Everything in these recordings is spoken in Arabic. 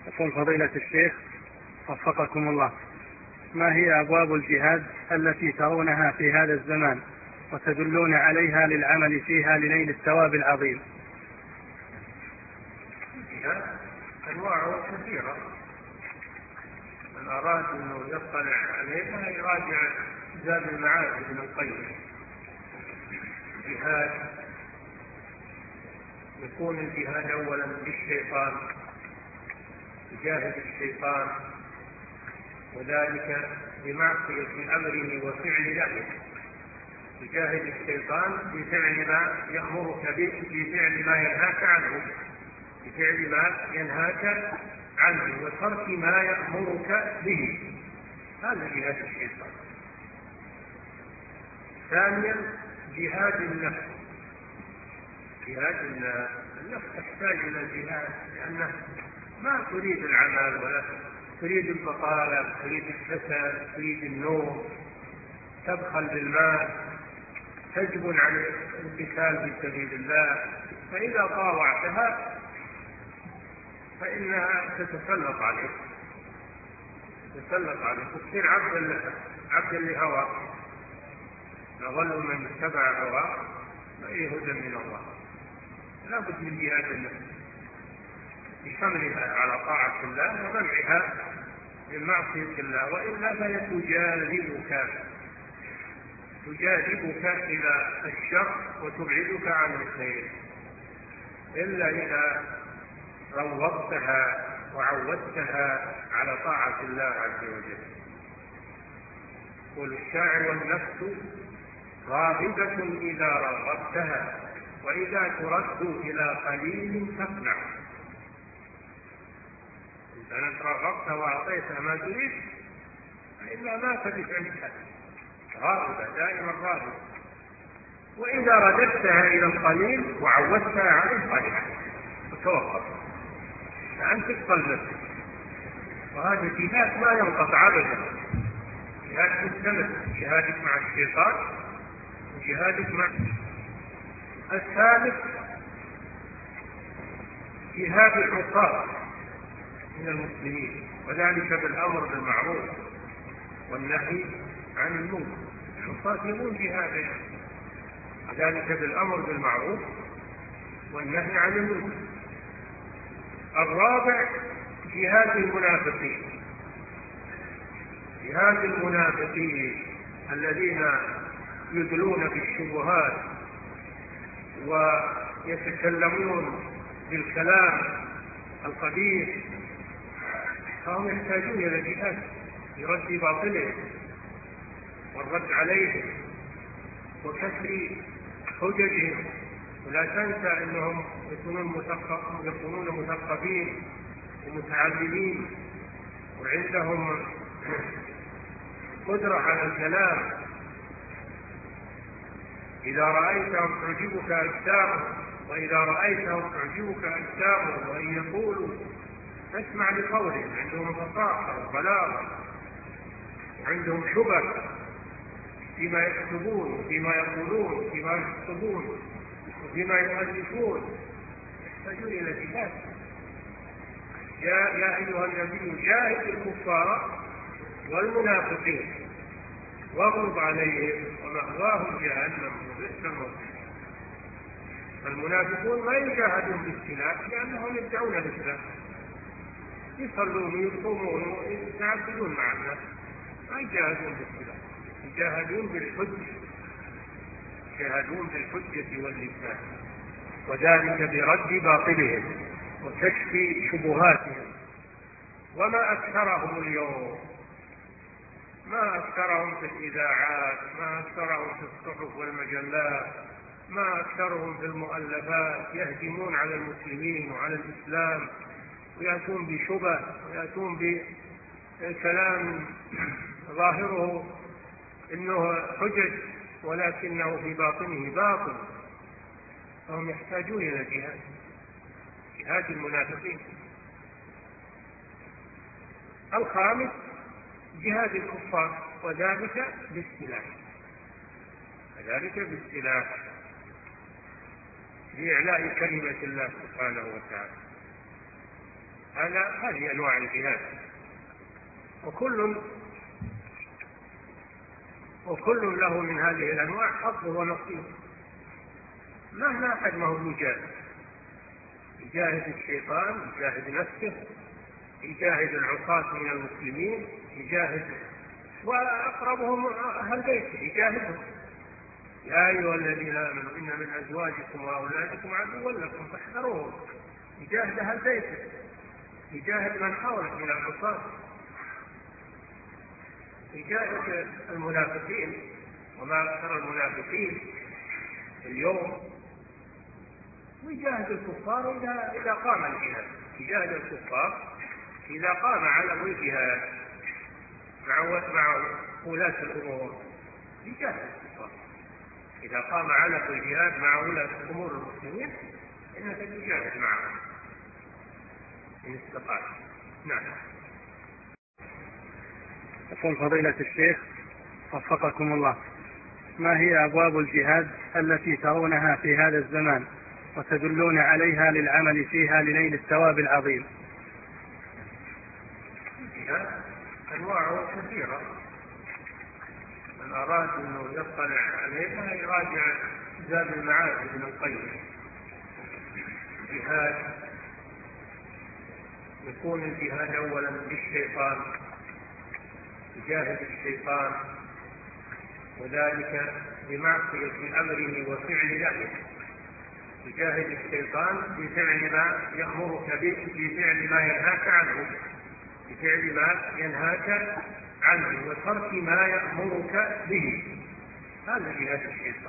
يقول فضيلة الشيخ وفقكم الله: ما هي أبواب الجهاد التي ترونها في هذا الزمان وتدلون عليها للعمل فيها لنيل الثواب العظيم؟ الجهاد أنواعه كثيرة، من أراد أنه يطلع عليها يراجع زاد المعاد ابن القيم. الجهاد يكون الجهاد أولا بالشيطان، يجاهد الشيطان، وذلك بمعصية أمره وفعل نهيه. يجاهد الشيطان بفعل ما يأمرك به، بفعل ما ينهاك عنه، بفعل ما ينهاك عنه وترك ما يأمرك به. هذا جهاد الشيطان. ثانيا جهاد النفس. جهاد النفس تحتاج إلى الجهاد، لأنه ما تريد العمل ولا تريد البطالة، تريد الكسل، تريد النوم، تبخل بالمال، تجبن عن القتال في سبيل الله. فإذا طاوعتها فإنها تتسلط عليك، وتصير عبدا لهواك. أضل من اتبع هواه فأي هدى من الله. لا بد من جهاد النفس بحملها على طاعة الله ومنعها من معصية الله، وإلا فهي تجاذبك إلى الشر وتبعدك عن الخير، إلا إذا روضتها وعودتها على طاعة الله عز وجل. يقول الشاعر: والنفس راغبة إذا رغبتها، وإذا ترد إلى قليل تقنع. إذا أنت رغبتها وأعطيتها ما تريد فإنها ما تبت عنك، راغبة دائما راغبة. وإذا رددتها إلى القليل وعودتها على القليل فتوقف، فأنت تقل نفسك. وهذا الجهاد ما ينقطع أبدا، جهاد مستمر، جهادك مع الشيطان وجهادك مع. الثالث جهاد العصاة من المسلمين، وذلك بالأمر بالمعروف والنهي عن المنكر. العصاة يقومون بهذا، وذلك بالأمر بالمعروف والنهي عن المنكر. الرابع جهاد المنافقين. جهاد المنافقين الذين يدلون بالشبهات ويتكلمون بالكلام القبيح، فهم يحتاجون إلى جهاد لرد باطلهم والرد عليهم وكسر حججهم. ولا تنسى أنهم يكونون مثقفين ومتعلمين وعندهم قدرة على الكلام. إذا رأيتهم تعجبك أجسامهم، وإذا رأيتهم تعجبك أجسامهم وإن يقولوا تسمع لقولهم. عندهم فصاحة وبلاغة، وعندهم شبه فيما يكتبون وفيما يقولون وفيما يكتبون وفيما يؤلفون. يحتاجون إلى جهاد. يا أيها النبي جاهد الكفار والمنافقين واغلظ عليهم ومأواهم جهنم وبئس المصير. المنافقون ما يجاهدون بالسلاح لأنهم يدعون الإسلام، يصلون ويصومون ويتعبدون مع الناس، ما يجاهدون بالسلاح، يجاهدون بالحجة واللسان، وذلك برد باطلهم وكشف شبهاتهم. وما أكثرهم اليوم، ما أكثرهم في الإذاعات، ما أكثرهم في الصحف والمجلات، ما أكثرهم في المؤلفات، يهجمون على المسلمين وعلى الإسلام، ويأتون بشبه ويأتون بكلام ظاهره إنه حجج ولكنه في باطنه باطل. فهم يحتاجون إلى جهاد المنافقين. الخامس جهاد الكفار، وذلك بالسلاح لإعلاء كلمة الله سبحانه وتعالى. هذه أنواع الجهاد، وكل له من هذه الأنواع حظه ونصيبه. مهما أحد ما هو يجاهد الشيطان، يجاهد نفسه، يجاهد العصاة من المسلمين، يجاهد وأقربهم أهل بيته يجاهدهم. يا أيها الذين آمنوا إن من أزواجكم وأولادكم عدوا لكم فاحذروهم. يجاهد أهل بيته، يجاهد من حوله من العصاة، يجاهد المنافقين. وما أكثر المنافقين اليوم. ويجاهد الكفار إذا قام الجهاد، يجاهد الكفار إذا قام على الجهاد مع ولاة الأمور، يجاهد الكفار إذا قام على الجهاد مع ولاة أمور المسلمين، إنك تجاهد معهم إن استطعت. نعم. يقول فضيلة الشيخ وفقكم الله: ما هي أبواب الجهاد التي ترونها في هذا الزمان وتدلون عليها للعمل فيها لنيل الثواب العظيم؟ الجهاد أنواعه كثيرة، من أراد أنه يطلع عليها يراجع زاد المعاد ابن القيم. الجهاد يكون الجهاد أولا بالشيطان، يجاهد الشيطان، وذلك بمعصية أمره وفعل نهيه. يجاهد الشيطان بفعل ما يأمرك به، بفعل ما ينهاك عنه، بفعل ما ينهاك عنه وترك ما يأمرك به. هذا جهاد الشيطان.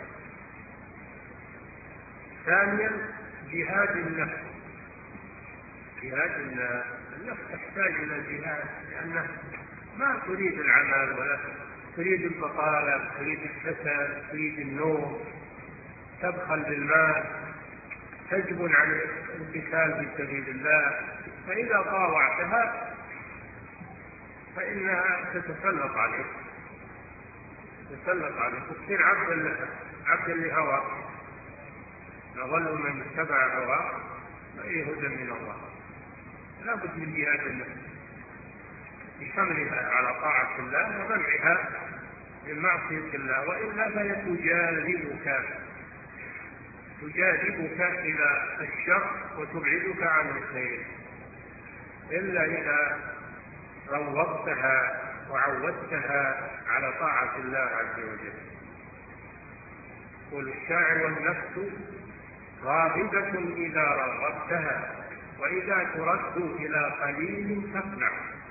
ثانيا جهاد النفس. جهاد النفس تحتاج إلى الجهاد، لأنه ما تريد العمل ولا تريد البطالة، تريد الكسل، تريد النوم، تبخل بالمال، تجبن عن القتال في سبيل الله. فإذا طاوعتها فإنها تتسلط عليك، وتصير عبدا لهواك. نظل من اتبع هواه فإيه هدى من الله. لا بد من جهاد النفس بحملها على طاعة الله ومنعها من معصية الله، وإلا فهي تجاذبك إلى الشر وتبعدك عن الخير، إلا إذا روضتها وعودتها على طاعة الله عز وجل. قل الشاعر: والنفس راغبة إذا رغبتها، وإذا ترد إلى قليل تقنع.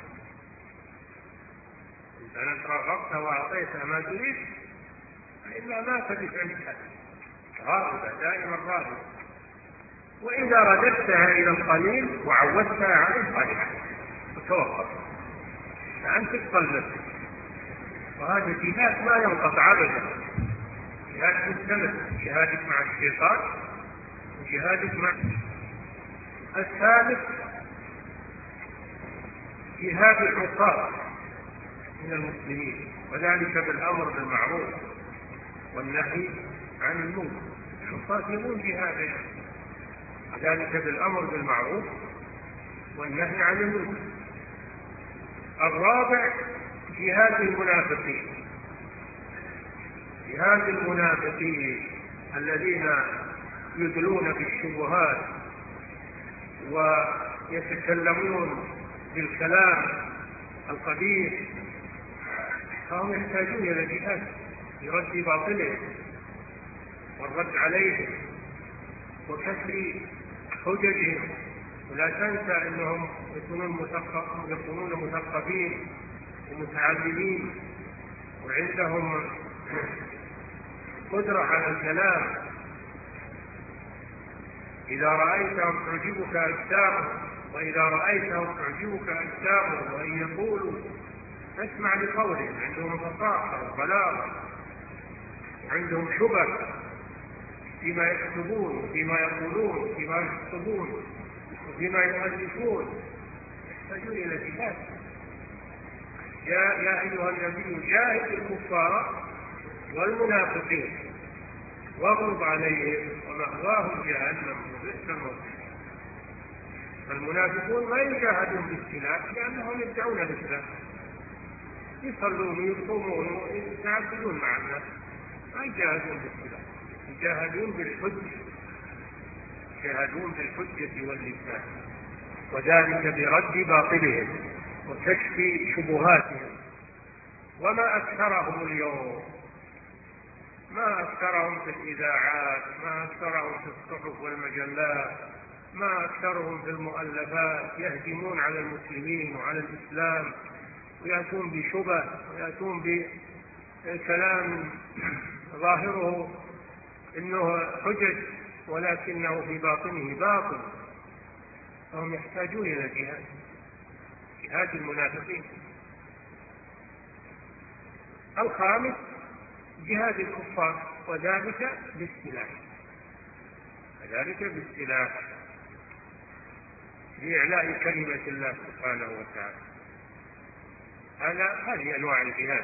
إذا رغبت وأعطيتها ما تريد فإلا ما تدفعها، راغبة دائما راغبة. وإذا رددتها إلى القليل وعودتها على القليل وتوقف، فأنت تقل نفسك. وهذا جهاد ما ينقطع أبدا، جهاد مستمر، جهادك مع الشيطان وجهادك مع. الثالث جهاد العصاة من المسلمين، وذلك بالأمر بالمعروف والنهي عن المنكر. العصاة يكون جهادا، وذلك بالأمر بالمعروف والنهي عن المنكر. الرابع جهاد المنافقين. جهاد المنافقين الذين يدلون بالشبهات ويتكلمون بالكلام القبيح، فهم يحتاجون إلى جهاد لرد باطلهم والرد عليهم وكسر حججهم. ولا تنسى أنهم يكونون مثقفين ومتعلمين وعندهم قدرة على الكلام. إذا رأيتهم تعجبك أجسامهم، وإذا رأيتهم تعجبك أجسامهم وإن يقولوا تسمع لقولهم. عندهم فصاحة وبلاغة، وعندهم شبه فيما يكتبون وفيما يقولون وفيما يخطبون وفيما يؤلفون. يحتاجون إلى جهاد. يا أيها النبي جاهد الكفار والمنافقين واغلظ عليهم ومأواهم جهنم وبئس المصير. المنافقون ما يجاهدون بالسلاح لأنهم يدعون الإسلام، يصلون ويصومون ويتعبدون مع الناس، ما يجاهدون بالسلاح، يجاهدون بالحجة، يجاهدون بالحجة واللسان، وذلك برد باطلهم وكشف شبهاتهم. وما أكثرهم اليوم، ما أكثرهم في الإذاعات، ما أكثرهم في الصحف والمجلات، ما أكثرهم في المؤلفات، يهجمون على المسلمين وعلى الإسلام ويأتون بشبه ويأتون بكلام ظاهره إنه حجج ولكنه في باطنه باطل. فهم يحتاجون إلى جهاد المنافقين. الخامس جهاد الكفار، وذلك بالسلاح، لإعلاء كلمة الله سبحانه وتعالى. هذه أنواع الجهاد،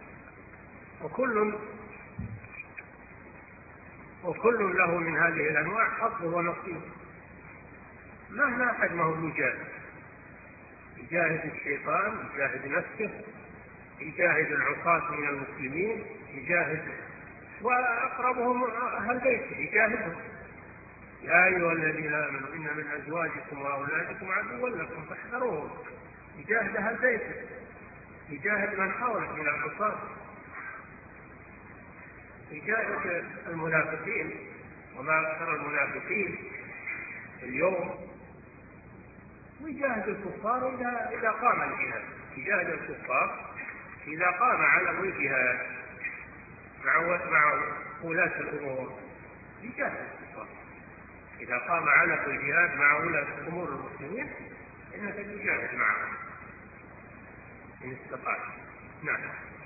وكل له من هذه الأنواع حظ ونصيب. مهما أحد ما هو يجاهد الشيطان، يجاهد نفسه، يجاهد العصاة من المسلمين، يجاهد وأقربهم أهل بيته يجاهدهم. يا أيها الذين آمنوا إن من أزواجكم وأولادكم عدوا لكم فاحذروهم. يجاهد أهل بيته، يجاهد من حوله من العصاة، يجاهد المنافقين. وما أكثر المنافقين اليوم. ويجاهد الكفار إذا قام الجهاد، يجاهد الكفار إذا قام على الجهاد مع ولاة الأمور، يجاهد الكفار إذا قام على الجهاد مع ولاة أمور المسلمين، إنك تجاهد معهم إن استطعت. نعم.